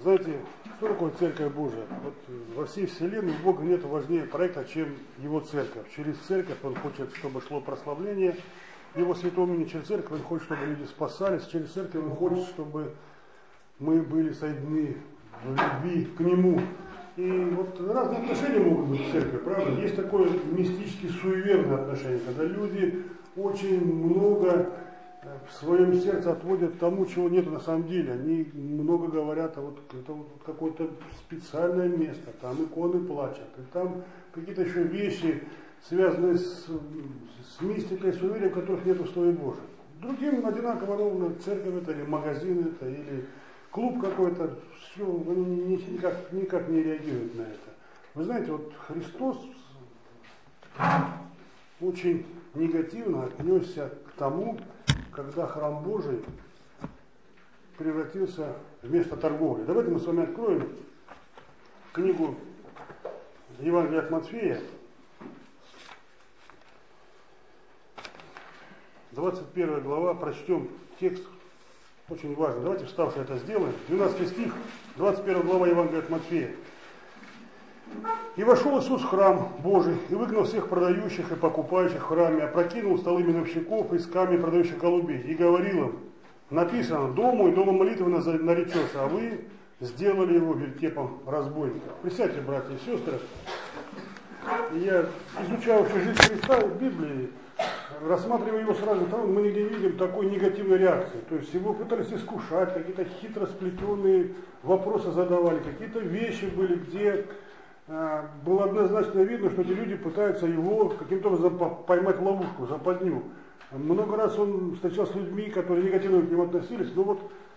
Знаете, что такое Церковь Божия? Вот во всей вселенной у Бога нет важнее проекта, чем Его Церковь. Через Церковь Он хочет, чтобы шло прославление Его святого имени. Через Церковь Он хочет, чтобы люди спасались. Через Церковь Он хочет, чтобы мы были соединены в любви к Нему. И вот разные отношения могут быть в церкви, правда? Есть такое мистически суеверное отношение, когда люди очень много в своем сердце отводят тому, чего нет на самом деле. Они много говорят, а вот это вот какое-то специальное место, там иконы плачут, и там какие-то еще вещи, связанные с мистикой, с уверием, которых нет в Слове Божьем. Другим одинаково ровно церковь это, или магазин это, или клуб какой-то, все, они никак не реагируют на это. Вы знаете, вот Христос очень негативно отнесся к тому, когда храм Божий превратился в место торговли. Давайте мы с вами откроем книгу Евангелия от Матфея, 21 глава, прочтем текст, очень важно. Давайте вставши это сделаем. 12 стих, 21 глава Евангелия от Матфея. «И вошел Иисус в храм Божий, и выгнал всех продающих и покупающих в храме, опрокинул столы миновщиков и скамьи продающих голубей, и говорил им: написано, дом мой, домом молитвы наречется, а вы сделали его вертепом разбойников». Присядьте, братья и сестры. Я изучал вообще жизнь Христа в Библии, рассматривая его сразу, мы нигде не видим такой негативной реакции. То есть его пытались искушать, какие-то хитро сплетенные вопросы задавали, какие-то вещи были, где было однозначно видно, что эти люди пытаются его каким-то образом поймать в ловушку, западню. Много раз он встречался с людьми, которые негативно к нему относились, но вот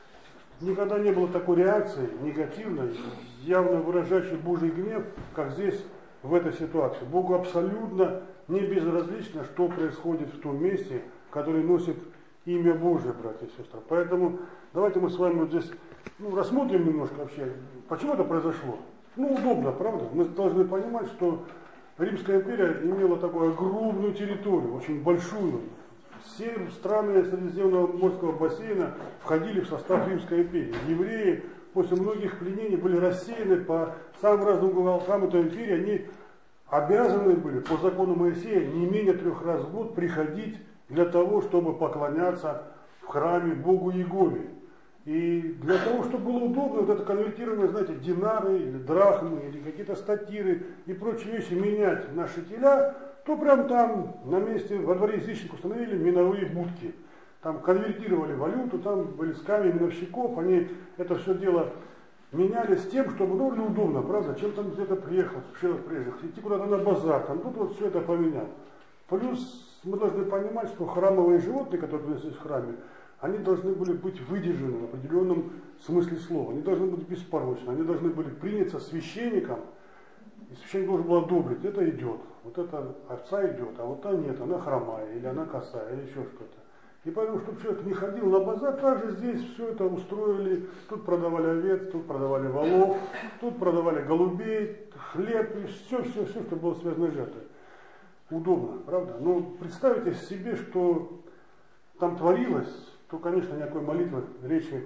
никогда не было такой реакции негативной, явно выражающей Божий гнев, как здесь в этой ситуации. Богу абсолютно не безразлично, что происходит в том месте, которое носит имя Божие, братья и сестры. Поэтому давайте мы с вами вот здесь рассмотрим немножко вообще, почему это произошло. Удобно, правда? Мы должны понимать, что Римская империя имела такую огромную территорию, очень большую. Все страны Средиземного морского бассейна входили в состав Римской империи. Евреи после многих пленений были рассеяны по самым разным уголкам этой империи. Они обязаны были по закону Моисея не менее 3 раз в год приходить для того, чтобы поклоняться в храме Богу Иегове. И для того, чтобы было удобно, вот это конвертирование, знаете, динары или драхмы, или какие-то статиры и прочие вещи менять на шекеля, то прям там на месте во дворе язычников установили миновые будки. Там конвертировали валюту, там были скамьи миновщиков, они это все дело меняли с тем, чтобы довольно удобно, правда, чем там где-то приехал, идти куда-то на базар, там тут вот все это поменял. Плюс мы должны понимать, что храмовые животные, которые приносились в храме, они должны были быть выдержаны в определенном смысле слова. Они должны быть беспорочны, они должны были приняться священником, и священник должен был одобрить, это идет, вот эта овца идет, а вот та нет, она хромая, или она косая, или еще что-то. И поэтому, чтобы человек не ходил на базар, также здесь все это устроили, тут продавали овец, тут продавали волов, тут продавали голубей, хлеб, и все, что было связано с жертвой. Удобно, правда? Но представьте себе, что там творилось, то, конечно, никакой молитвы речи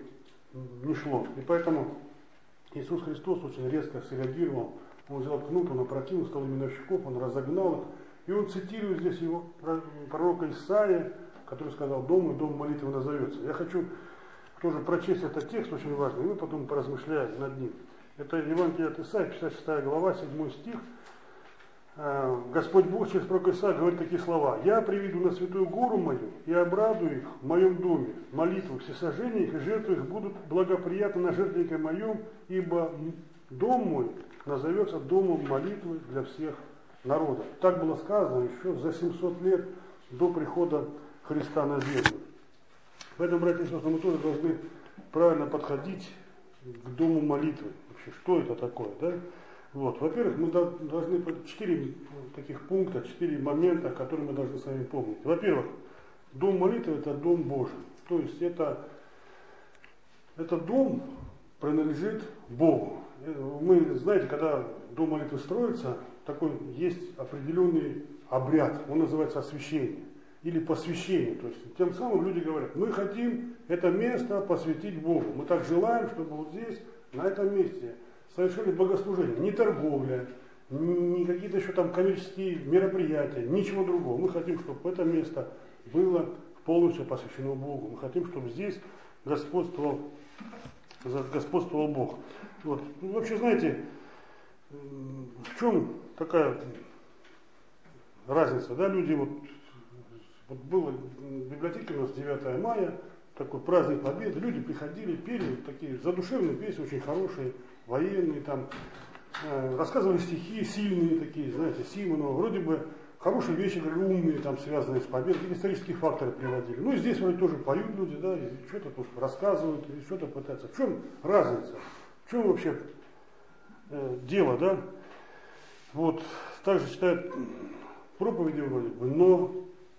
не шло. И поэтому Иисус Христос очень резко среагировал. Он взял кнут, он опрокинул столы миновщиков, он разогнал их. И он цитирует здесь его пророка Исаия, который сказал: дом и дом молитвы назовется. Я хочу тоже прочесть этот текст, очень важный, и мы потом поразмышляем над ним. Это Евангелие от Исаия, 56 глава, 7 стих. Господь Бог через пророка Исаия говорит такие слова: «Я приведу на святую гору мою и обрадую их в моем доме, молитвы, всесожжения их и жертвы их будут благоприятны на жертвеннике моем, ибо дом мой назовется домом молитвы для всех народов». Так было сказано еще за 700 лет до прихода Христа на землю. Поэтому, братья и сестры, мы тоже должны правильно подходить к дому молитвы. Вообще, что это такое, да? Вот. Во-первых, мы должны 4 таких пункта, 4 момента, которые мы должны с вами помнить. Во-первых, дом молитвы – это дом Божий. То есть этот дом принадлежит Богу. Мы, знаете, когда дом молитвы строится, такой есть определенный обряд, он называется освящение или посвящение. То есть тем самым люди говорят: мы хотим это место посвятить Богу. Мы так желаем, чтобы вот здесь на этом месте совершили богослужение, не торговля, не какие-то еще там коммерческие мероприятия, ничего другого. Мы хотим, чтобы это место было полностью посвящено Богу. Мы хотим, чтобы здесь господствовал Бог. Вот. Ну, вообще, знаете, в чем такая разница? Да? Люди, вот было в библиотеке у нас 9 мая, такой праздник Победы, люди приходили, пели такие задушевные песни, очень хорошие, военные, там, рассказывали стихи сильные такие, знаете, Симонова, вроде бы хорошие вещи, говорили, умные, там, связанные с победой, исторические факторы приводили. Ну, и здесь вроде тоже поют люди, да, и что-то тут рассказывают, и что-то пытаются. В чем разница? В чем вообще дело, да? Вот, также читают проповеди вроде бы, но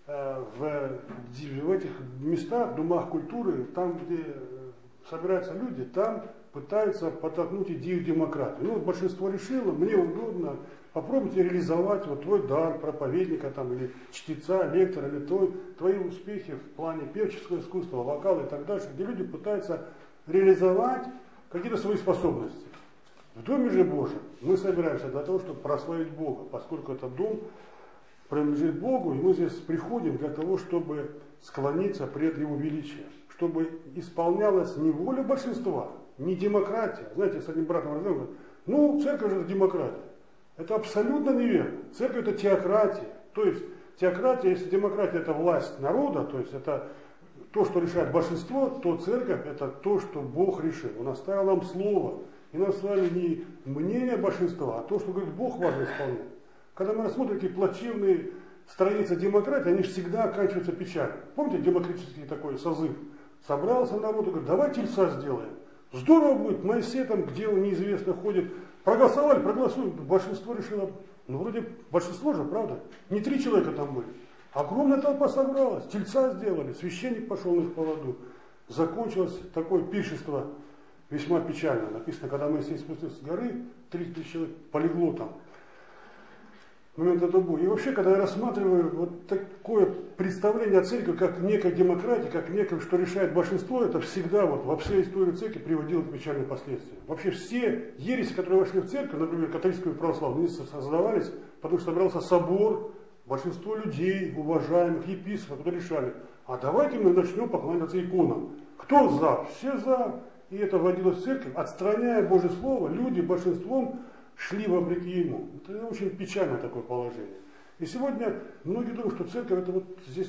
в этих местах, домах культуры, там, где собираются люди, там пытаются подтолкнуть идею демократии. Ну, вот большинство решило, мне удобно, попробуйте реализовать вот твой дар проповедника там, или чтеца, лектора, или твои успехи в плане певческого искусства, вокала и так дальше, где люди пытаются реализовать какие-то свои способности. В Доме же Божьем мы собираемся для того, чтобы прославить Бога, поскольку этот дом принадлежит Богу, и мы здесь приходим для того, чтобы склониться пред Его величием, чтобы исполнялась не воля большинства, не демократия. Знаете, с одним братом разговаривал, ну, церковь же это демократия. Это абсолютно неверно. Церковь это теократия. То есть теократия, если демократия это власть народа, то есть это то, что решает большинство, то церковь это то, что Бог решил. Он оставил нам слово. И нам с вами не мнение большинства, а то, что говорит Бог, важно исполнять. Когда мы рассмотрим такие плачевные страницы демократии, они же всегда оканчиваются печалью. Помните демократический такой созыв? Собрался народ и говорит, давай тельца сделаем. Здорово будет, Моисей там, где он неизвестно ходит. Проголосовали, проголосуем. Большинство решило, ну вроде большинство же, правда? Не 3 человека там были. Огромная толпа собралась, тельца сделали, священник пошел на их поводу. Закончилось такое пиршество весьма печально. Написано, когда Моисей спустился с горы, 30 000 человек полегло там. В момент этого боя. И вообще, когда я рассматриваю вот такое представление о церкви, как некой демократии, как некое, что решает большинство, это всегда вот во всей истории церкви приводило к печальным последствиям. Вообще все ереси, которые вошли в церковь, например, католическую и православную, они создавались, потому что собрался собор, большинство людей, уважаемых, епископов, которые решали, а давайте мы начнем поклоняться иконам. Кто за? Все за. И это вводилось в церковь, отстраняя Божье Слово, люди большинством шли вопреки ему. Это очень печальное такое положение. И сегодня многие думают, что церковь это вот здесь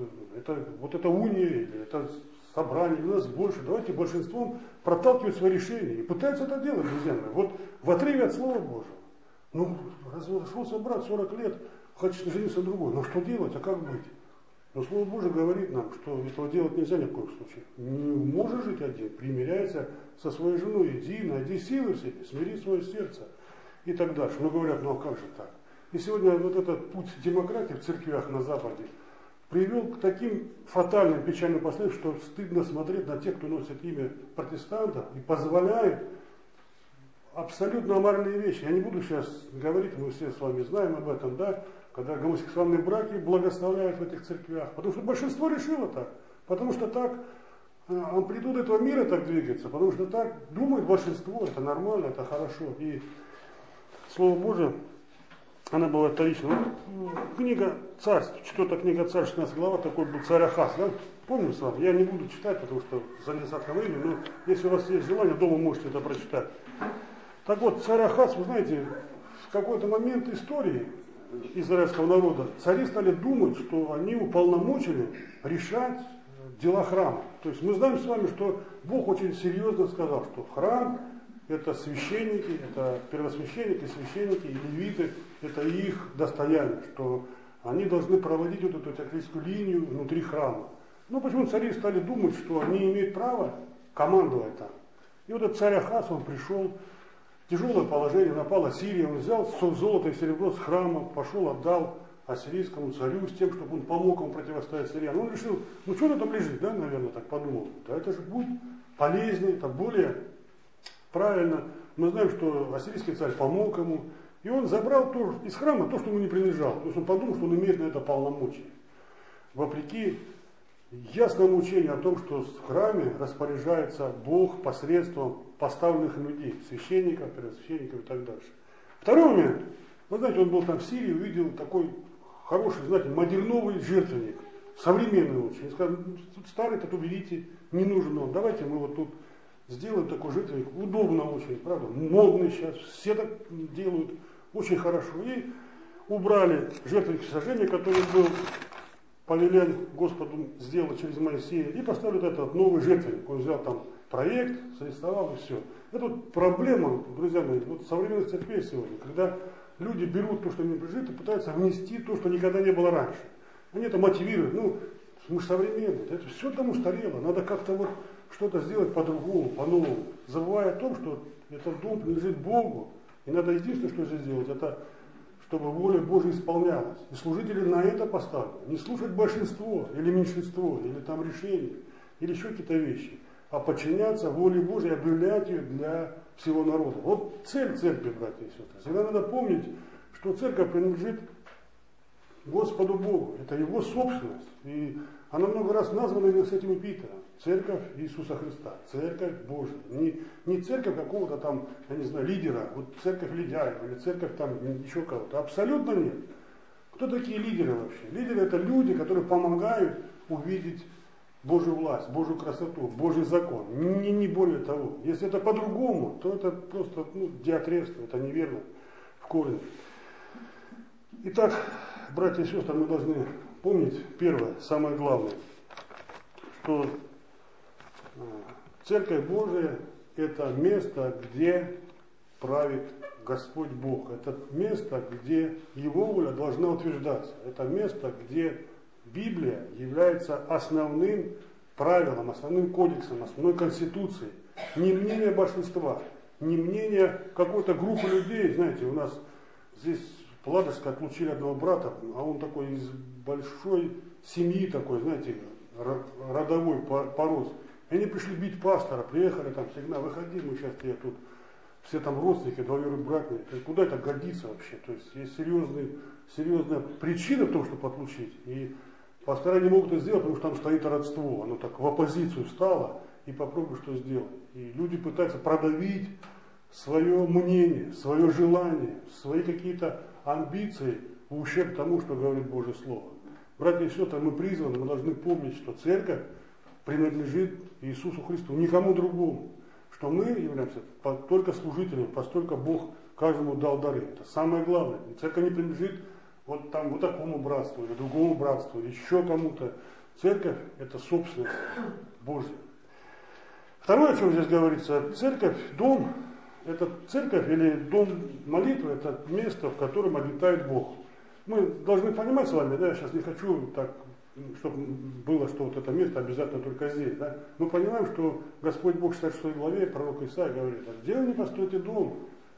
это уния, или это собрание, у нас больше. Давайте большинством проталкивать свои решения. И пытаются это делать, друзья мои. Вот в отрыве от Слова Божьего. Ну, разошелся брат 40 лет, хочет жениться на другой. Ну что делать, а как быть? Но Слово Божие говорит нам, что этого делать нельзя ни в коем случае. Не можешь жить один, примиряйся со своей женой, иди, найди силы в себе, смири свое сердце и так дальше. Но говорят, ну а как же так? И сегодня вот этот путь демократии в церквях на Западе привел к таким фатальным, печальным последствиям, что стыдно смотреть на тех, кто носит имя протестантов и позволяет абсолютно аморальные вещи. Я не буду сейчас говорить, мы все с вами знаем об этом, да, когда гомосексуальные браки благословляют в этих церквях. Потому что большинство решило так. Потому что так амплитуда этого мира так двигается. Потому что так думает большинство, это нормально, это хорошо. И Слово Божие, она была вторична. Вот, книга Царств, 4 книга Царств, 16 глава, такой был царь Ахаз, да? Помним с вами? Я не буду читать, потому что за недостатком времени, но если у вас есть желание, дома можете это прочитать. Так вот, царь Ахаз, вы знаете, в какой-то момент истории израильского народа цари стали думать, что они уполномочены решать дела храма. То есть мы знаем с вами, что Бог очень серьезно сказал, что храм это священники, это первосвященники, священники и левиты, это их достояние, что они должны проводить вот эту теократическую линию внутри храма. Ну почему цари стали думать, что они имеют право командовать там. И вот этот царь Ахаз, он пришел, тяжелое положение, напала Сирия, он взял золото и серебро с храма, пошел, отдал ассирийскому царю с тем, чтобы он помог ему противостоять сириян. Он решил, ну что на там лежит, да, наверное, так подумал. Да это же будет полезнее, это более правильно. Мы знаем, что ассирийский царь помог ему, и он забрал из храма то, что ему не принадлежало. То есть он подумал, что он имеет на это полномочия. Вопреки ясном учении о том, что в храме распоряжается Бог посредством поставленных людей, священников, первосвященников и так дальше. Второй момент. Вы знаете, он был там в Сирии, увидел такой хороший, знаете, модерновый жертвенник, современный очень. И сказал, тут старый, тут уберите, не нужен он. Давайте мы вот тут сделаем такой жертвенник. Удобно очень, правда, модный сейчас, все так делают, очень хорошо. И убрали жертвенник всесожжения, который был повелен Господу сделать через Моисея, и поставили вот этот новый жертвенник. Он взял там проект, срисовал и все. Это вот проблема, друзья мои, вот современных церквей сегодня, когда люди берут то, что им принадлежит, и пытаются внести то, что никогда не было раньше. Они это мотивируют. Ну, мы же современные, это все там устарело. Надо как-то вот что-то сделать по-другому, по-новому. Забывая о том, что этот дом принадлежит Богу. И надо единственное, что здесь сделать, это чтобы воля Божья исполнялась. И служители на это поставлены. Не слушать большинство или меньшинство, или там решение, или еще какие-то вещи, а подчиняться воле Божьей, объявлять ее для всего народа. Вот цель церкви, братья и сестры. Всегда надо помнить, что церковь принадлежит Господу Богу. Это Его собственность. И она много раз названа именно с этим эпитетом. Церковь Иисуса Христа. Церковь Божья. Не церковь какого-то там, я не знаю, лидера. Вот церковь Лидяева или церковь там еще кого-то. Абсолютно нет. Кто такие лидеры вообще? Лидеры это люди, которые помогают увидеть Божью власть, Божью красоту, Божий закон. Не более того. Если это по-другому, то это просто диатребство. Это неверно в корне. Итак, братья и сестры, мы должны помнить первое, самое главное, что Церковь Божия – это место, где правит Господь Бог. Это место, где Его воля должна утверждаться. Это место, где Библия является основным правилом, основным кодексом, основной конституцией. Не мнение большинства, не мнение какой-то группы людей. Знаете, у нас здесь в Ладожске отлучили одного брата, а он такой из большой семьи такой, знаете, родовой порос. И они пришли бить пастора, приехали там сигнал, выходи, мы сейчас тебе тут, все там родственники, двоюродные братья. Куда это годится вообще? То есть есть серьезная причина в том, чтобы отлучить. И пастора не могут это сделать, потому что там стоит родство. Оно так в оппозицию встало, и попробуй что сделать. И люди пытаются продавить свое мнение, свое желание, свои какие-то амбиции в ущерб тому, что говорит Божье Слово. Братья и сестры, мы призваны, мы должны помнить, что церковь принадлежит Иисусу Христу, никому другому. Что мы являемся только служителями, постольку Бог каждому дал дары. Это самое главное. Церковь не принадлежит вот такому братству, или другому братству, или еще кому-то. Церковь – это собственность Божья. Второе, о чем здесь говорится, церковь, дом, это церковь или дом молитвы, это место, в котором обитает Бог. Мы должны понимать с вами, да, я сейчас не хочу так, чтобы было, что вот это место обязательно только здесь. Да? Мы понимаем, что Господь Бог в 66 главе, пророк Исаия говорит, где вы не построите дом?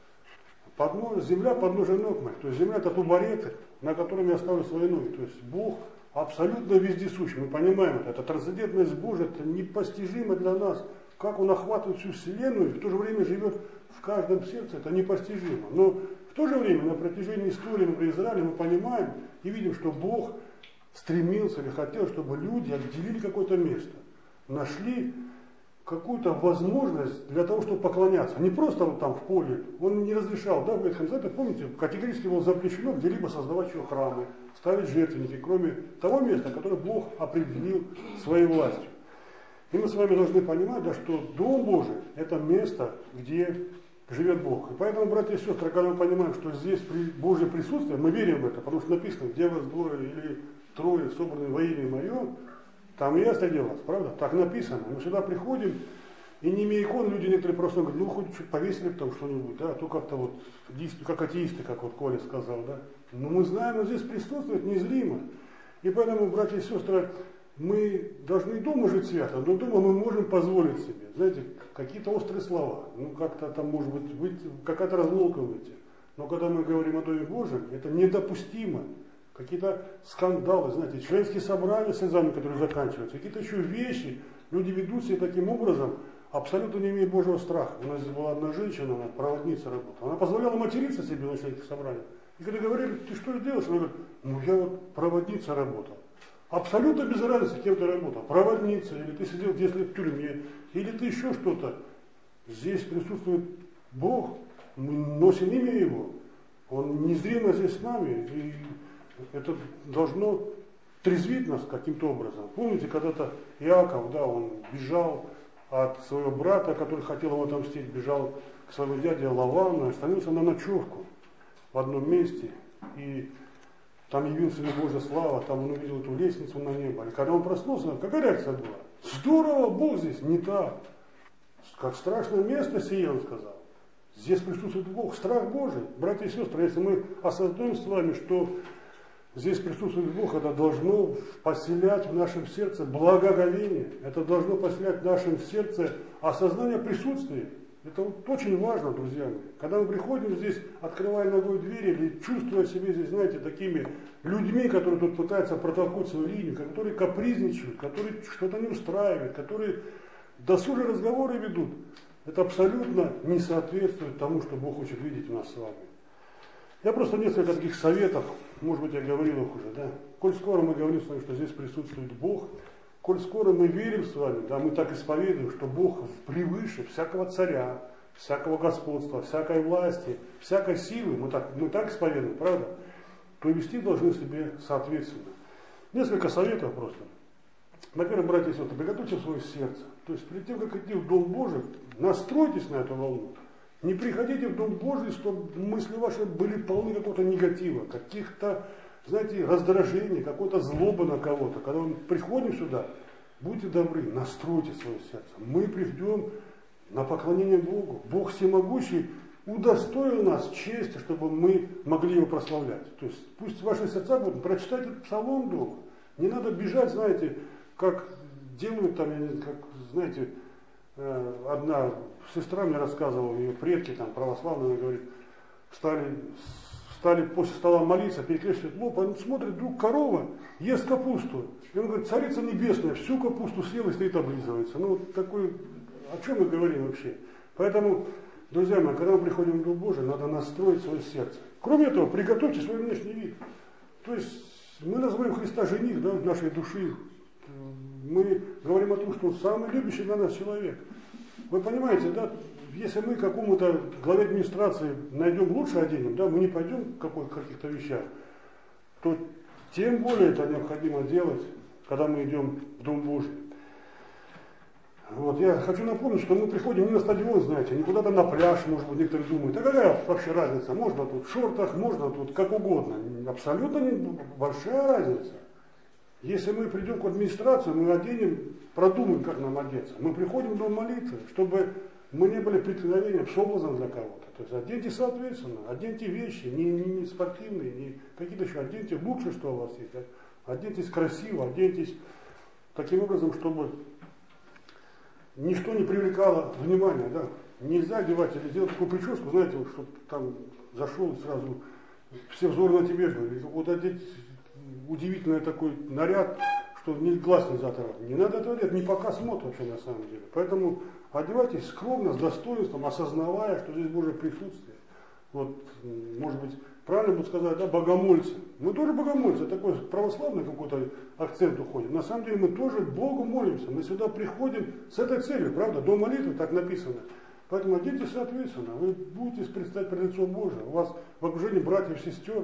Земля подножия ног моих. То есть земля это тубареты, на котором я оставлю свои ноги. То есть Бог абсолютно вездесущий. Мы понимаем это. Это трансцендентность Божия, это непостижимо для нас. Как Он охватывает всю вселенную и в то же время живет в каждом сердце, это непостижимо. Но в то же время на протяжении истории, например, Израиля мы понимаем и видим, что Бог стремился или хотел, чтобы люди отделили какое-то место, нашли какую-то возможность для того, чтобы поклоняться. Не просто вот там в поле, он не разрешал, да, в Ветхом Завете, помните, категорически было запрещено где-либо создавать еще храмы, ставить жертвенники, кроме того места, которое Бог определил своей властью. И мы с вами должны понимать, да, что Дом Божий – это место, где живет Бог. И поэтому, братья и сестры, когда мы понимаем, что здесь Божье присутствие, мы верим в это, потому что написано, где вас двое или трое собраны во имя Мое, там и я среди вас, правда? Так написано. Мы сюда приходим, и не имея икон, люди некоторые просто говорят, ну хоть чуть повесили там что-нибудь, да, а то как-то вот, как атеисты, как вот Коля сказал, да. Но мы знаем, он здесь присутствует незримо. И поэтому, братья и сестры, мы должны дома жить свято, но дома мы можем позволить себе, знаете, какие-то острые слова, ну как-то там может быть какая-то разлука выйти. Но когда мы говорим о Доме Божьем, это недопустимо. Какие-то скандалы, знаете, членские собрания с экзаменами, которые заканчиваются, какие-то еще вещи, люди ведут себя таким образом, абсолютно не имея Божьего страха. У нас здесь была одна женщина, она проводница работала, она позволяла материться себе на членских собраниях. И когда говорили, ты что делаешь? Она говорит, ну я вот проводница работала. Абсолютно без разницы, кем ты работал. Проводница, или ты сидел здесь в тюрьме, или ты еще что-то. Здесь присутствует Бог, мы носим имя Его. Он незримо здесь с нами, и это должно трезвить нас каким-то образом. Помните, когда-то Иаков, да, он бежал от своего брата, который хотел ему отомстить, бежал к своему дяде Лавану, остановился на ночевку в одном месте, и там явился ему Божья слава, там он увидел эту лестницу на небо. И когда он проснулся, какая реакция была? Здорово, Бог здесь, не так. Как страшное место сие, он сказал. Здесь присутствует Бог, страх Божий. Братья и сестры, если мы осознаем с вами, что здесь присутствует Бог, это должно поселять в нашем сердце благоговение. Это должно поселять в нашем сердце осознание присутствия. Это вот очень важно, друзья мои. Когда мы приходим здесь, открывая ногой двери, или чувствуя себя здесь, знаете, такими людьми, которые тут пытаются протолкнуть свою линию, которые капризничают, которые что-то не устраивают, которые досужие разговоры ведут, это абсолютно не соответствует тому, что Бог хочет видеть в нас с вами. Я просто несколько таких советов, может быть, я говорил их уже, да. Коль скоро мы говорим с вами, что здесь присутствует Бог, коль скоро мы верим с вами, да, мы так исповедуем, что Бог превыше всякого царя, всякого господства, всякой власти, всякой силы, мы так исповедуем, правда? То вести должны себе соответственно. Несколько советов просто. Во-первых, братья и сестры, приготовьте свое сердце. То есть перед тем, как идти в Дом Божий, настройтесь на эту волну. Не приходите в Дом Божий, чтобы мысли ваши были полны какого-то негатива, каких-то, знаете, раздражений, какой-то злобы на кого-то. Когда мы приходим сюда, будьте добры, настройте свое сердце. Мы придем на поклонение Богу. Бог всемогущий удостоил нас чести, чтобы мы могли Его прославлять. То есть пусть ваши сердца будут, прочитайте псалом дома. Не надо бежать, знаете, как делают там, как, знаете, одна сестра мне рассказывала, ее предки там православные, она говорит, стали после стола молиться, перекрещивают лоб, он смотрит, вдруг корова ест капусту. И он говорит, царица небесная, всю капусту съела и стоит облизывается. Ну, вот такой, о чем мы говорим вообще? Поэтому, друзья мои, когда мы приходим в Дом Божий, надо настроить свое сердце. Кроме этого, приготовьте свой внешний вид. То есть, мы называем Христа жених, да, нашей души. Мы говорим о том, что он самый любящий для нас человек. Вы понимаете, да, если мы какому-то главе администрации найдем лучше оденем, да, мы не пойдем в каких-то вещах, то тем более это необходимо делать, когда мы идем в Дом Божий. Вот, я хочу напомнить, что мы приходим не на стадион, знаете, не куда-то на пляж, может быть, некоторые думают, а какая вообще разница, можно тут в шортах, можно тут как угодно. Абсолютно большая разница. Если мы придем к администрации, мы оденем, продумаем, как нам одеться. Мы приходим в дом молитвы, чтобы мы не были преткновением, соблазном для кого-то. То есть оденьте соответственно, оденьте вещи, не спортивные, не какие-то еще, оденьте лучше, что у вас есть. Оденьтесь красиво, оденьтесь таким образом, чтобы ничто не привлекало внимания. Да? Нельзя одевать или делать такую прическу, знаете, вот, чтобы там зашел сразу, все взоры на тебе были. Вот одеть удивительный такой наряд, что глаз не затрагивает. Не надо этого делать, не показ мод вообще на самом деле. Поэтому одевайтесь скромно, с достоинством, осознавая, что здесь Божье присутствие. Вот, может быть, правильно будет сказать, да, богомольцы. Мы тоже богомольцы, такой православный какой-то акцент уходит. На самом деле мы тоже Богу молимся. Мы сюда приходим с этой целью, правда? Дом молитвы, так написано. Поэтому оденьтесь соответственно. Вы будете предстать пред лицом Божьим. У вас в окружении братьев, сестер,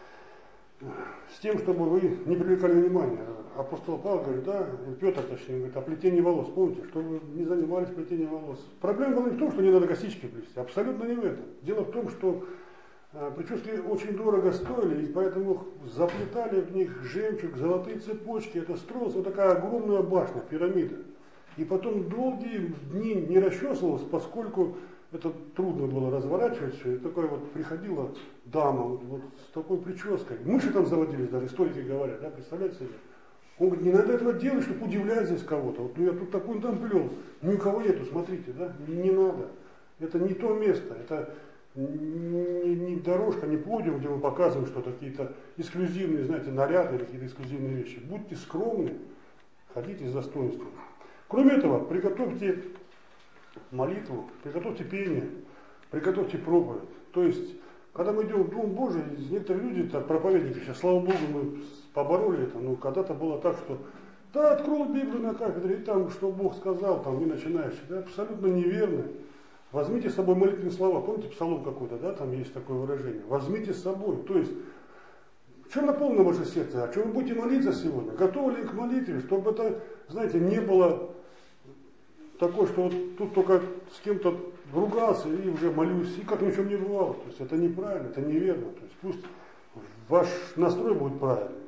с тем, чтобы вы не привлекали внимания. Апостол Павел говорит, да, Петр точнее, говорит, о плетении волос. Помните, что вы не занимались плетением волос. Проблема была не в том, что не надо косички плести, абсолютно не в этом. Дело в том, что прически очень дорого стоили, и поэтому заплетали в них жемчуг, золотые цепочки. Это строилась вот такая огромная башня, пирамида. И потом долгие дни не расчесывалось, поскольку это трудно было разворачивать все. И такая вот приходила дама вот с такой прической. Мыши там заводились, даже историки говорят, да, представляете себе? Он говорит, не надо этого делать, чтобы удивлять здесь кого-то. Вот, ну я тут такой там плел, ни у кого нету, смотрите, да, не надо. Это не то место, это не дорожка, не подиум, где мы показываем, что какие-то эксклюзивные, знаете, наряды или какие-то эксклюзивные вещи. Будьте скромны, ходите с достоинством. Кроме этого, приготовьте молитву, приготовьте пение, приготовьте проповедь. То есть, когда мы идем в Дом Божий, некоторые люди, так, проповедники, сейчас, слава Богу, мы побороли это. Ну, когда-то было так, что да, открой Библию на кафедре, и там, что Бог сказал, там, и начинаешь. Это абсолютно неверно. Возьмите с собой молитвенные слова. Помните псалом какой-то, да, там есть такое выражение. Возьмите с собой. То есть, чем наполнено ваше сердце? О чем вы будете молиться сегодня? Готовы ли к молитве, чтобы это, знаете, не было такое, что вот тут только с кем-то ругался и уже молюсь, и как ни в чем не бывало. То есть это неправильно, это неверно. То есть пусть ваш настрой будет правильный.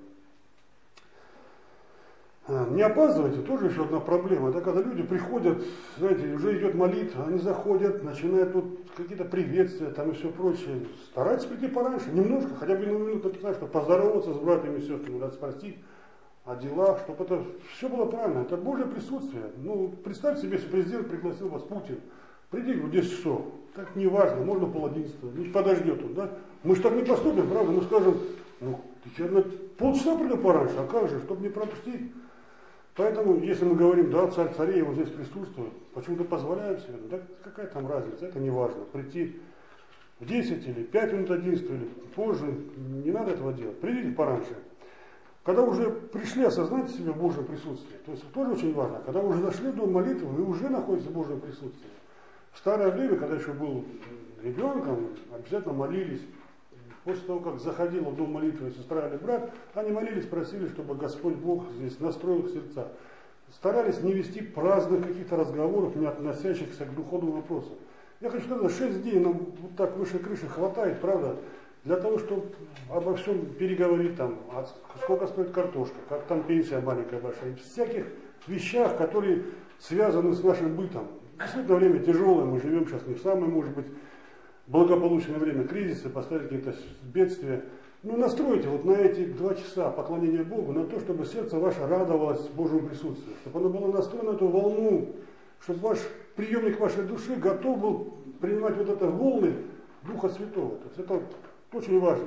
Не опаздывайте, тоже еще одна проблема. Это когда люди приходят, знаете, уже идет молитва, они заходят, начинают тут какие-то приветствия там и все прочее. Старайтесь прийти пораньше, немножко, хотя бы на минуту 15, чтобы поздороваться с братьями и сестрами, надо спросить о делах, чтобы это все было правильно. Это Божье присутствие. Ну, представьте себе, если президент пригласил вас, Путин, придите в 10 часов. Так не важно, можно пол-11, ведь подождет он, да? Мы же так не поступим, правда? Мы скажем, ну, я на полчаса приду пораньше, а как же, чтобы не пропустить? Поэтому, если мы говорим, да, царь царей вот здесь присутствует, почему-то позволяем себе, да какая там разница, это не важно. Прийти в 10 или 5 минут 11 или позже, не надо этого делать. Придите пораньше. Когда уже пришли, осознайте себе Божье присутствие. То есть тоже очень важно. Когда вы уже зашли в дом молитвы, вы уже находитесь в Божьем присутствии. В старое время, когда еще был ребенком, обязательно молились. После того, как заходила в дом молитвы сестра или брат, они молились, просили, чтобы Господь Бог здесь настроил их сердца. Старались не вести праздных каких-то разговоров, не относящихся к духовным вопросам. Я хочу сказать, 6 дней нам вот так выше крыши хватает, правда, для того, чтобы обо всем переговорить, там, сколько стоит картошка, как там пенсия маленькая большая, и всяких вещах, которые связаны с нашим бытом. Действительно, время тяжелое, мы живем сейчас не в самое, может быть, благополучное время кризиса, поставить какие-то бедствия. Ну, настройте вот на эти 2 часа поклонения Богу, на то, чтобы сердце ваше радовалось Божьему присутствию, чтобы оно было настроено на эту волну, чтобы ваш приемник вашей души готов был принимать вот это волны Духа Святого. То есть это очень важно.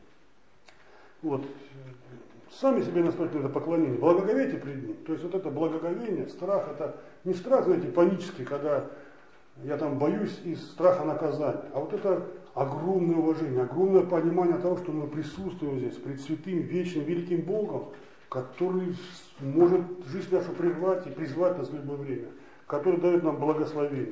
Вот. Сами себе настройте на это поклонение. Благоговейте пред Ним. То есть вот это благоговение, страх, это не страх, знаете, панический, когда я там боюсь из страха наказания. А вот это огромное уважение, огромное понимание того, что мы присутствуем здесь пред святым, вечным, великим Богом, который может жизнь нашу прервать и призвать нас в любое время, который дает нам благословение.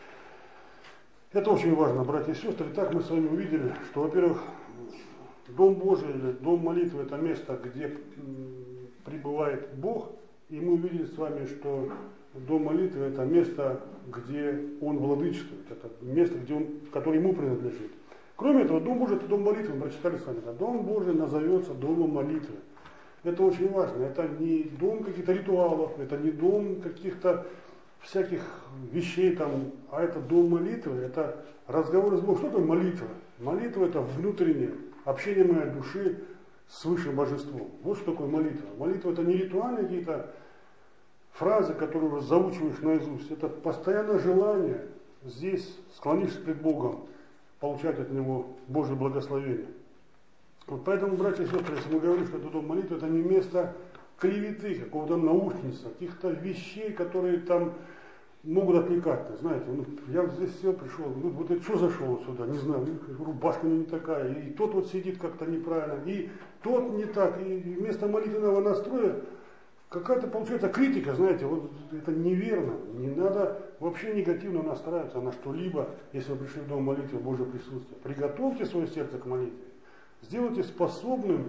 Это очень важно, братья и сестры. Так мы с вами увидели, что, во-первых, Дом Божий или Дом молитвы – это место, где пребывает Бог, и мы увидели с вами, что Дом молитвы – это место, где Он владычествует, это место, где он, которое Ему принадлежит. Кроме этого, Дом Божий – это Дом молитвы, мы прочитали с вами, да? Дом Божий назовется Домом молитвы. Это очень важно, это не дом каких-то ритуалов, это не дом каких-то всяких вещей, там, а это дом молитвы, это разговор с Богом. Что такое молитва? Молитва – это внутреннее общение моей души с высшим божеством. Вот что такое молитва. Молитва – это не ритуальные какие-то фразы, которые заучиваешь наизусть. Это постоянное желание здесь, склонившись пред Богом, получать от Него Божье благословение. Вот поэтому, братья и сестры, если мы говорим, что это дом молитвы, это не место клеветы, какого-то наушничества, каких-то вещей, которые там могут отвлекать. Знаете, ну, я здесь сел, пришел, ну вот это что зашел сюда, не знаю, рубашка не такая, и тот вот сидит как-то неправильно, и тот не так, и вместо молитвенного настроя какая-то получается критика, знаете, вот это неверно. Не надо вообще негативно настраиваться на что-либо, если вы пришли в дом молитвы, Божье присутствие. Приготовьте свое сердце к молитве. Сделайте способным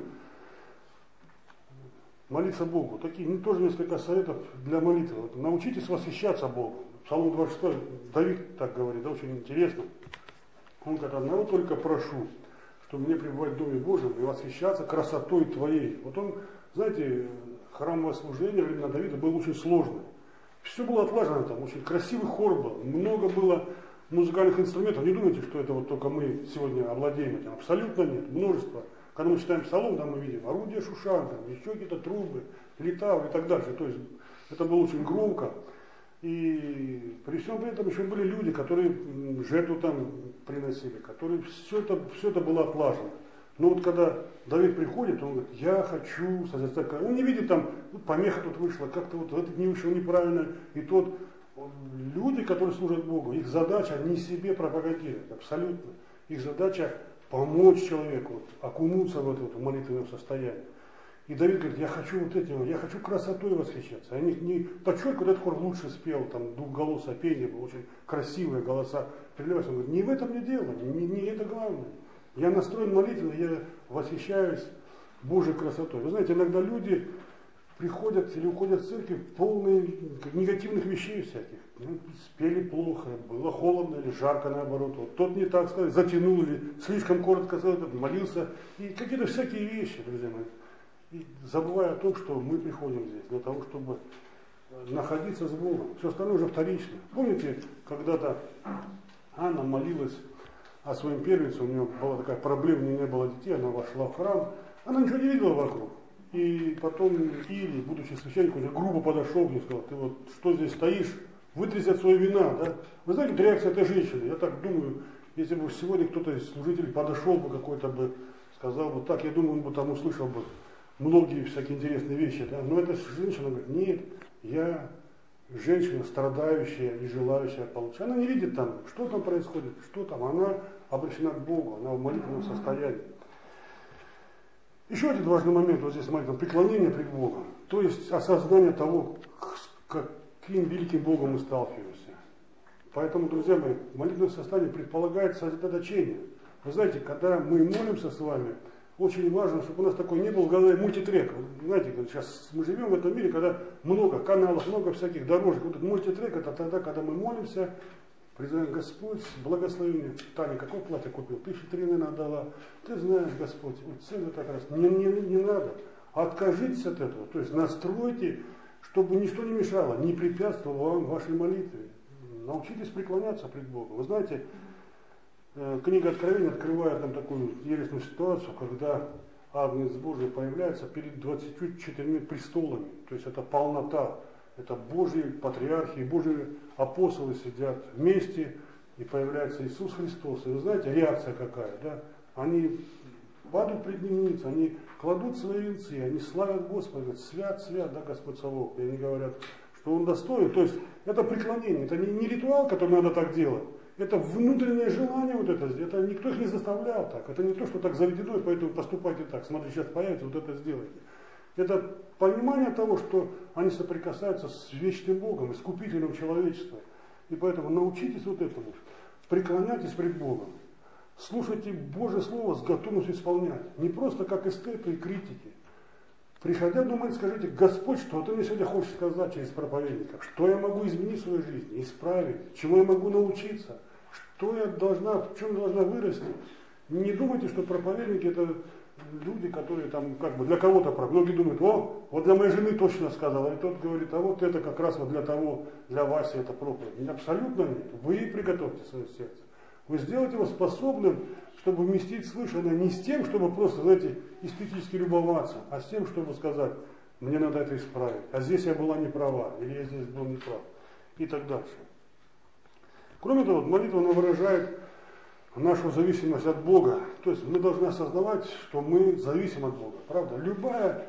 молиться Богу. Такие тоже несколько советов для молитвы. Вот, научитесь восхищаться Богом. Псалом 26, Давид так говорит, да, очень интересно. Он говорит, одного только прошу, чтобы мне пребывать в Доме Божьем и восхищаться красотой Твоей. Вот он, знаете, храмовое служение времена Давида было очень сложное. Все было отлажено там, очень красивый хор был, много было музыкальных инструментов. Не думайте, что это вот только мы сегодня овладеем этим. Абсолютно нет, множество. Когда мы читаем псалом, там мы видим орудия Шушан, там, еще какие-то трубы, литавры и так дальше. То есть это было очень громко. И при всем при этом еще были люди, которые жертву там приносили, которые все это было отлажено. Но вот когда Давид приходит, он говорит, я хочу созерцать. Он не видит там, вот помеха тут вышла, как-то вот этот не вышел неправильно, и тот. Люди, которые служат Богу, их задача не себе пропагандировать, абсолютно. Их задача помочь человеку окунуться в это молитвенное состояние. И Давид говорит, я хочу вот этим, я хочу красотой восхищаться. Они не подчеркивают, этот хор лучше спел, там двухголосое пение было, очень красивые голоса переливались. Он говорит, не в этом мне дело, не это главное. Я настроен молитвенно, я восхищаюсь Божьей красотой. Вы знаете, иногда люди приходят или уходят в церковь полные негативных вещей всяких. Ну, спели плохо, было холодно или жарко наоборот. Вот тот не так сказал, затянул или слишком коротко сказал, молился. И какие-то всякие вещи, друзья мои. И забывая о том, что мы приходим здесь для того, чтобы находиться с Богом. Все остальное уже вторично. Помните, когда-то Анна молилась о своем первенце, у нее была такая проблема, у нее не было детей, она вошла в храм, она ничего не видела вокруг. И потом Илий, будучи священником, уже грубо подошел к ней и сказал, ты вот что здесь стоишь, вытряси от своей вина. Да? Вы знаете, реакция этой женщины, я так думаю, если бы сегодня кто-то из служителей подошел бы какой-то бы, сказал бы так, я думаю, он бы там услышал бы многие всякие интересные вещи. Да? Но эта женщина говорит, нет, я женщина страдающая и желающая получить. Она не видит там, что там происходит, что там, она обращена к Богу, она в молитвенном состоянии. Еще один важный момент, вот здесь смотрите, преклонение пред Богом, то есть осознание того, с каким великим Богом мы сталкиваемся. Поэтому, друзья мои, молитвенное состояние предполагает сосредоточение. Вы знаете, когда мы молимся с вами, очень важно, чтобы у нас такой не был в голове мультитрек. Знаете, сейчас мы живем в этом мире, когда много каналов, много всяких дорожек. Вот этот мультитрек, это тогда, когда мы молимся, призываем Господь, благословение. Таня, какое платье купил? 1003, наверное, отдала. Ты знаешь, Господь, вот цены так раз. Не надо. Откажитесь от этого. То есть настройте, чтобы ничто не мешало, не препятствовало вам в вашей молитве. Научитесь преклоняться пред Богом. Вы знаете, книга Откровения открывает нам такую интересную ситуацию, когда Агнец Божий появляется перед 24 престолами. То есть это полнота. Это Божьи патриархи, Божьи апостолы сидят вместе, и появляется Иисус Христос. И вы знаете, реакция какая, да? Они падают пред Ним ниц, они кладут свои венцы, они славят Господа, говорят, свят, свят, да, Господь Саваоф. И они говорят, что Он достоин. То есть это преклонение, это не ритуал, который надо так делать. Это внутреннее желание вот это сделать. Это никто их не заставлял так. Это не то, что так заведено, и поэтому поступайте так. Смотри, сейчас появится, вот это сделайте. Это понимание того, что они соприкасаются с вечным Богом, искупителем человечества. И поэтому научитесь вот этому. Преклоняйтесь пред Богом. Слушайте Божье Слово с готовностью исполнять. Не просто как эстеты и критики. Приходя домой, скажите, Господь, что ты мне сегодня хочешь сказать через проповедника? Что я могу изменить в своей жизни, исправить? Чему я могу научиться? Что я должна, в чем я должна вырасти? Не думайте, что проповедники это люди, которые там как бы для кого-то, многие думают, вот для моей жены точно сказал, и тот говорит, а вот это как раз вот для того, для Васи это проповедь. Абсолютно нет. Вы приготовьте свое сердце. Вы сделаете его способным, чтобы вместить слышанное не с тем, чтобы просто, знаете, эстетически любоваться, а с тем, чтобы сказать, мне надо это исправить, а здесь я была не права, или я здесь был не прав, и так дальше. Кроме того, молитва она выражает нашу зависимость от Бога. То есть мы должны осознавать, что мы зависим от Бога. Правда? Любая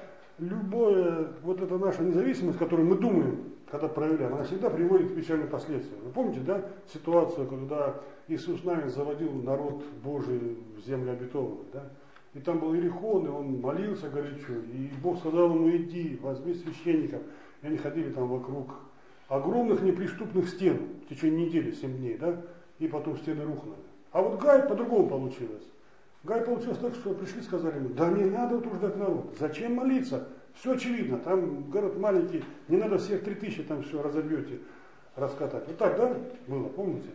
вот эта наша независимость, которую мы думаем, когда проявляем, она всегда приводит к печальным последствиям. Вы помните, да, ситуацию, когда Иисус Навин заводил народ Божий в землю обетованную, да? И там был Иерихон, и он молился горячо, и Бог сказал ему, иди, возьми священников. И они ходили там вокруг огромных неприступных стен в течение недели, 7 дней, да? И потом стены рухнули. А вот Гай по-другому получилось. Гай получилось так, что пришли, сказали ему, да не надо утруждать народ, зачем молиться? Все очевидно, там город маленький, не надо всех 3000 там все разобьете, раскатать. Вот так, да, было, помните?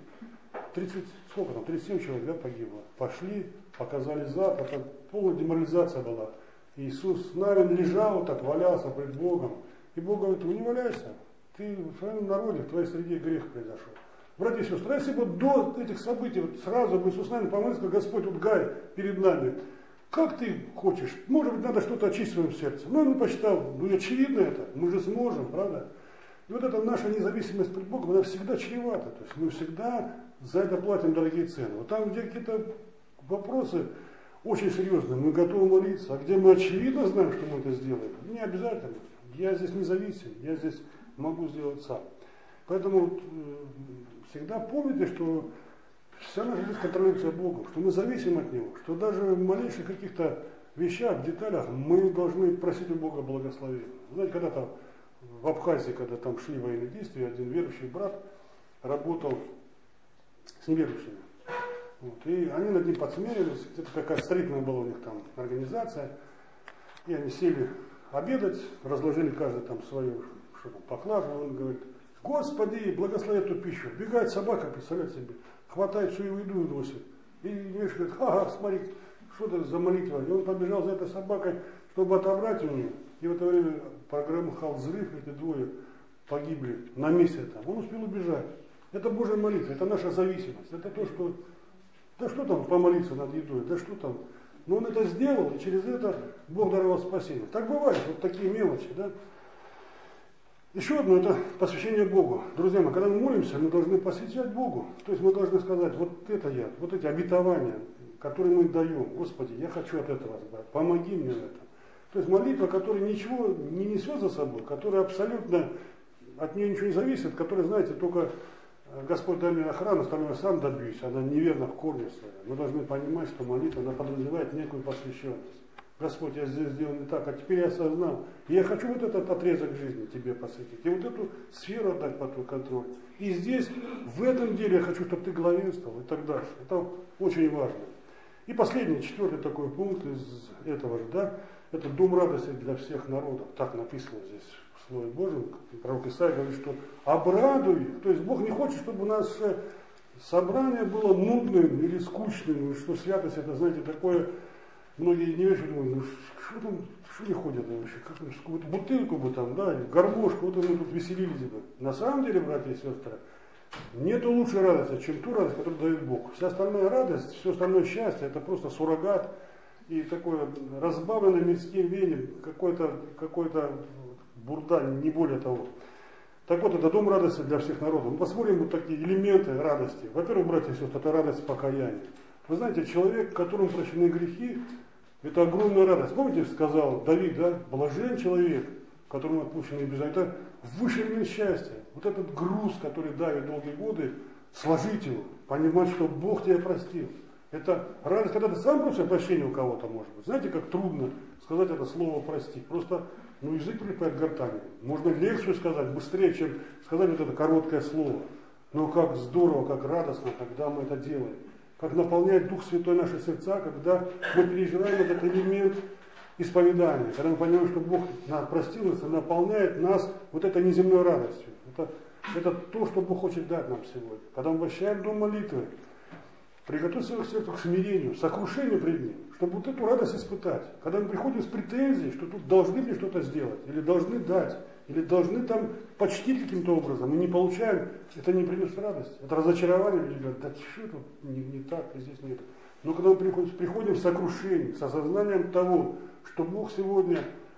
37 человек, да, погибло. Пошли, показали зад, это полная деморализация была. Иисус Навин лежал, вот так валялся пред Богом. И Бог говорит, не валяйся, ты в своем народе, в твоей среде грех произошел. Братья и сестры, если бы до этих событий вот сразу бы Иисус Навин помолился, Господь, вот Гай перед нами, как ты хочешь, может быть, надо что-то очистить в своем сердце. Ну, он посчитал, ну, очевидно это, мы же сможем, правда? И вот эта наша независимость пред Богом, она всегда чревата. То есть мы всегда за это платим дорогие цены. Вот там, где какие-то вопросы очень серьезные, мы готовы молиться, а где мы очевидно знаем, что мы это сделаем, не обязательно. Я здесь независим, я здесь могу сделать сам. Поэтому всегда помните, что вся наша жизнь контролируется Богом, что мы зависим от Него, что даже в малейших каких-то вещах, в деталях мы должны просить у Бога благословения. Знаете, когда-то в Абхазии, когда там шли военные действия, один верующий брат работал с неверующими. Вот, и они над ним подсмеялись, это какая-то строительная была у них там организация, и они сели обедать, разложили каждый там свою поклажу, он говорит: Господи, благослови эту пищу. Бегает собака, представляете себе, хватает всю еду и носит. И Миша говорит: ха-ха, смотри, что это за молитва. И он побежал за этой собакой, чтобы отобрать у нее. И в это время прогромыхал взрыв, эти двое погибли на месте там. Он успел убежать. Это Божья молитва, это наша зависимость. Это то, что, да что там помолиться над едой, да что там. Но он это сделал, и через это Бог даровал спасение. Так бывает, вот такие мелочи, да. Еще одно, это посвящение Богу. Друзья мои, когда мы молимся, мы должны посвящать Богу. То есть мы должны сказать: вот это я, вот эти обетования, которые мы даем, Господи, я хочу от этого избавиться, помоги мне в этом. То есть молитва, которая ничего не несет за собой, которая абсолютно, от нее ничего не зависит, которая, знаете, только Господь дай мне охрану, остальное сам добьюсь, она неверна в корне своем. Мы должны понимать, что молитва, она подразумевает некую посвященность. Господь, я здесь сделал не так, а теперь я осознал. И я хочу вот этот отрезок жизни тебе посвятить. И вот эту сферу отдать под твой контроль. И здесь, в этом деле я хочу, чтобы ты главенствовал и так дальше. Это очень важно. И последний, четвертый такой пункт из этого же, да, это дом радости для всех народов. Так написано здесь в Слове Божьем. Пророк Исаия говорит, что обрадуй их. То есть Бог не хочет, чтобы у нас собрание было нудным или скучным, что святость это, знаете, такое. Многие не верят, думают: ну что там, что не ходят вообще, какую-то бутылку бы там, да, гармошку, вот мы тут веселились бы. На самом деле, братья и сестры, нету лучшей радости, чем ту радость, которую дает Бог. Вся остальная радость, все остальное счастье, это просто суррогат и такое разбавленное мирским веянием, какой-то бурда, не более того. Так вот, это дом радости для всех народов. Мы посмотрим вот такие элементы радости. Во-первых, братья и сестры, это радость покаяния. Вы знаете, человек, которому прощены грехи, это огромная радость. Помните, сказал Давид, да, блажен человек, которому отпущены беззакония. Это высший элемент счастья. Вот этот груз, который давит долгие годы, сложить его, понимать, что Бог тебя простил. Это радость, когда ты сам просишь прощения у кого-то, может быть. Знаете, как трудно сказать это слово «простить». Просто, язык прилипает к гортани. Можно лекцию сказать быстрее, чем сказать вот это короткое слово. Но как здорово, как радостно, когда мы это делаем. Как наполняет Дух Святой наши сердца, когда мы переживаем этот элемент исповедания, когда мы понимаем, что Бог простил нас и наполняет нас вот этой неземной радостью. Это то, что Бог хочет дать нам сегодня. Когда мы обращаем дом молитвы, приготовь свое сердце к смирению, сокрушению пред Ним, чтобы вот эту радость испытать. Когда мы приходим с претензией, что тут должны мне что-то сделать, или должны дать, или должны там почтить каким-то образом, мы не получаем, это не приносит радость. Это разочарование, люди говорят: да что тут не так, и здесь нет. Но когда мы приходим с сокрушением, с осознанием того, что Бог сегодня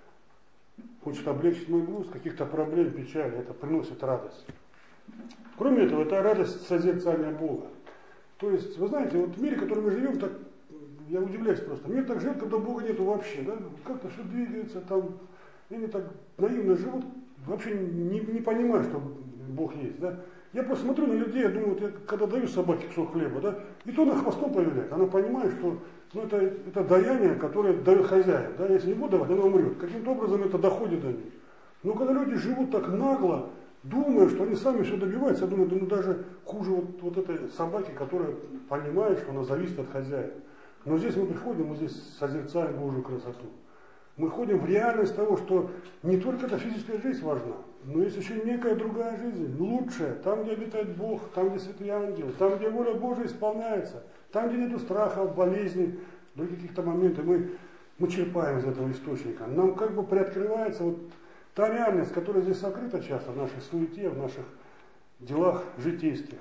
хочет облегчить мой груз, каких-то проблем, печали, это приносит радость. Кроме этого, это радость созерцания Бога. То есть, вы знаете, вот в мире, в котором мы живем, так, я удивляюсь просто, мир так живет, когда Бога нету вообще, да? Как-то все двигается, там, они так наивно живут, вообще не понимая, что Бог есть, да? Я просто смотрю на людей, я думаю, вот я когда даю собаке кусок хлеба, да, и то она хвостом повеляет, она понимает, что это даяние, которое дает хозяин, да, если не буду давать, она умрет. Каким-то образом это доходит до них. Но когда люди живут так нагло, думая, что они сами все добиваются, я думаю, даже хуже вот этой собаки, которая понимает, что она зависит от хозяина. Но здесь мы приходим, мы здесь созерцаем Божью красоту. Мы ходим в реальность того, что не только эта физическая жизнь важна, но есть еще некая другая жизнь, лучшая, там, где обитает Бог, там, где святые ангелы, там, где воля Божия исполняется, там, где нету страха, болезней, других каких-то моментов, мы черпаем из этого источника. Нам как бы приоткрывается вот та реальность, которая здесь сокрыта часто в нашей суете, в наших делах житейских.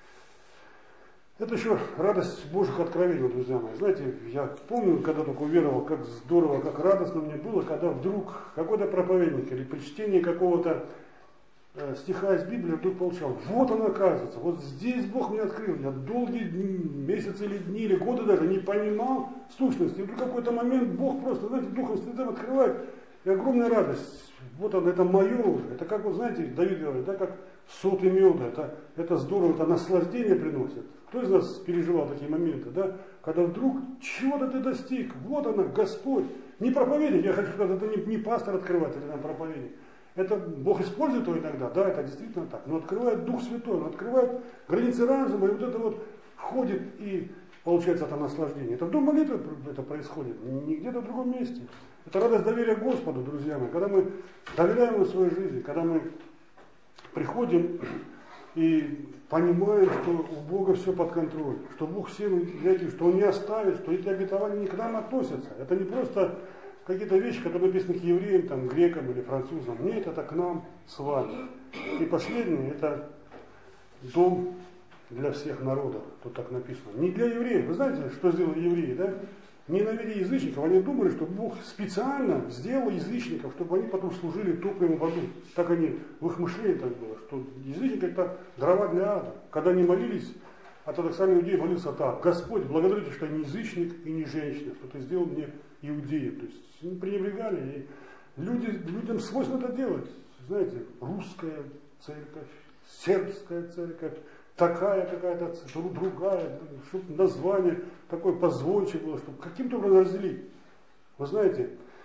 Это еще радость Божьих откровений, друзья мои. Знаете, я помню, когда только уверовал, как здорово, как радостно мне было, когда вдруг какой-то проповедник или при чтении какого-то стиха из Библии вдруг получал: вот он оказывается, вот здесь Бог мне открыл. Я долгие месяцы или дни, или годы даже не понимал сущности. И вдруг в какой-то момент Бог просто, знаете, Духом Святым открывает, и огромная радость. Вот он, это мое уже. Это как, вот знаете, Давид говорит, да, как соты меда, это здорово, это наслаждение приносит. Кто из нас переживал такие моменты, да? Когда вдруг чего-то ты достиг, вот она, Господь. Не проповедник, я хочу сказать, это не пастор открывает или там проповедник. Это Бог использует его иногда, да, это действительно так. Но открывает Дух Святой, он открывает границы разума, и вот это вот входит и получается это наслаждение. Это в дом молитвы это происходит, не где-то в другом месте. Это радость доверия Господу, друзья мои. Когда мы доверяем Ему свою жизнь, когда мы приходим и понимаем, что у Бога все под контролем, что Бог всем этим, что Он не оставит, что эти обетования не к нам относятся. Это не просто какие-то вещи, которые написаны к евреям, там, грекам или французам. Нет, это к нам с вами. И последнее, это дом для всех народов. Тут так написано. Не для евреев. Вы знаете, что сделали евреи, да? Ненавидя язычников, они думали, что Бог специально сделал язычников, чтобы они потом служили топливом в аду. Так они, в их мышлении так было, что язычники это дрова для ада. Когда они молились, ортодоксальный иудей молился так: Господь, благодарите, что я не язычник и не женщина, что ты сделал мне иудеев. То есть они пренебрегали, и людям свойственно это делать. Знаете, русская церковь, сербская церковь, такая какая-то, другая, чтобы название такое позвончик было, чтобы каким-то образом разделить. Вы знаете,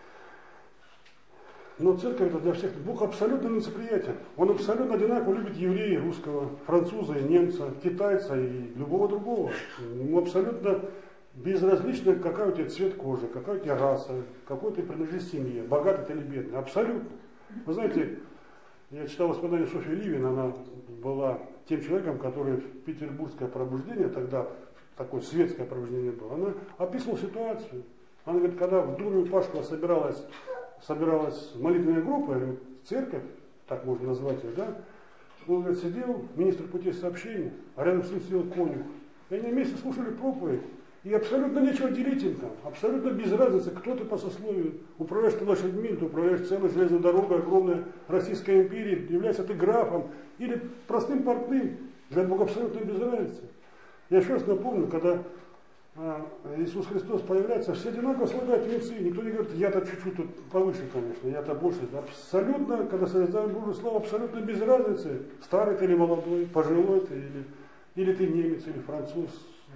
но церковь это для всех. Бог абсолютно нецеприятен. Он абсолютно одинаково любит еврея, русского, француза и немца, китайца и любого другого. Ему абсолютно безразлично, какая у тебя цвет кожи, какая у тебя раса, какой ты принадлежишь семье, богатый ты или бедный. Абсолютно. Вы знаете, я читал воспоминания Софьи Ливин, она была тем человеком, который в Петербургское пробуждение, тогда такое светское пробуждение было, она описывала ситуацию. Она говорит, когда в доме Пашкова собиралась молитвенная группа, церковь, так можно назвать ее, да, он говорит, сидел министр путей сообщения, а рядом с ним сидел конюх. И они вместе слушали проповедь. И абсолютно нечего делить им там, абсолютно без разницы, кто ты по сословию, управляешь ты лошадьми, ты управляешь целой железной дорогой, огромной Российской империи, являешься ты графом или простым портным, для Бога абсолютно без разницы. Я еще раз напомню, когда Иисус Христос появляется, все одинаково слагают венцы, никто не говорит, я-то чуть-чуть тут повыше, конечно, я-то больше. Абсолютно, когда создаем Божье Слово, абсолютно без разницы, старый ты или молодой, пожилой ты или ты немец, или француз.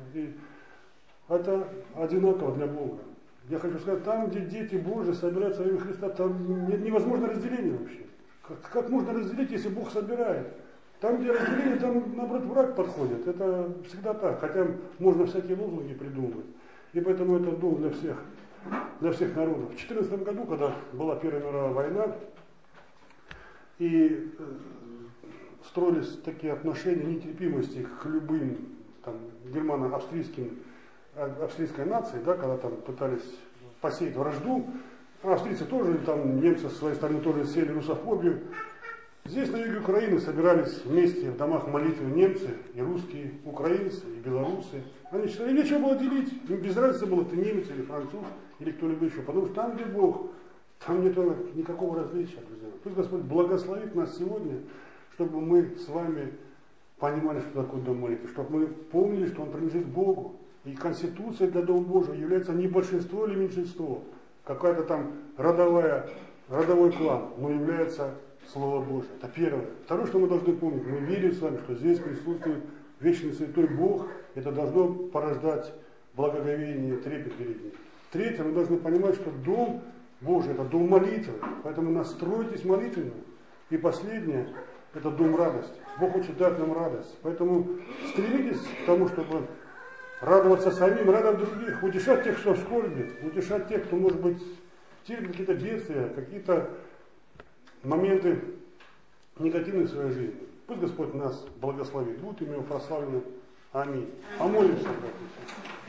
Это одинаково для Бога. Я хочу сказать, там, где дети Божьи собираются во имя Христа, там невозможно разделение вообще. Как можно разделить, если Бог собирает? Там, где разделение, там, наоборот, враг подходит. Это всегда так. Хотя можно всякие лозунги придумывать. И поэтому это дом для всех народов. В 2014 году, когда была Первая мировая война, и строились такие отношения нетерпимости к любым там, австрийской нации, да, когда там пытались посеять вражду, австрийцы тоже, там немцы со своей стороны тоже сели русофобию. Здесь на юге Украины собирались вместе в домах молитвы немцы, и русские, украинцы, и белорусы. Они считали, нечего было делить, им без разницы было, ты немец или француз, или кто-либо еще, потому что там, где Бог, там нет никакого различия, друзья. Пусть Господь благословит нас сегодня, чтобы мы с вами понимали, что такое дом молитвы, чтобы мы помнили, что он принадлежит Богу. И конституция для Дома Божьего является не большинство или меньшинство, какая-то там родовой клан, но является Слово Божие. Это первое. Второе, что мы должны помнить, мы верим с вами, что здесь присутствует вечный святой Бог, это должно порождать благоговение, трепет перед Ним. Третье, мы должны понимать, что Дом Божий это дом молитвы, поэтому настройтесь молитвенно. И последнее, это дом радости. Бог хочет дать нам радость. Поэтому стремитесь к тому, чтобы радоваться самим, радовать других, утешать тех, кто в скорби, утешать тех, кто, может быть, терпит какие-то бедствия, какие-то моменты негативные в своей жизни. Пусть Господь нас благословит. Будет имя Его прославлено. Аминь. Помолимся, братья.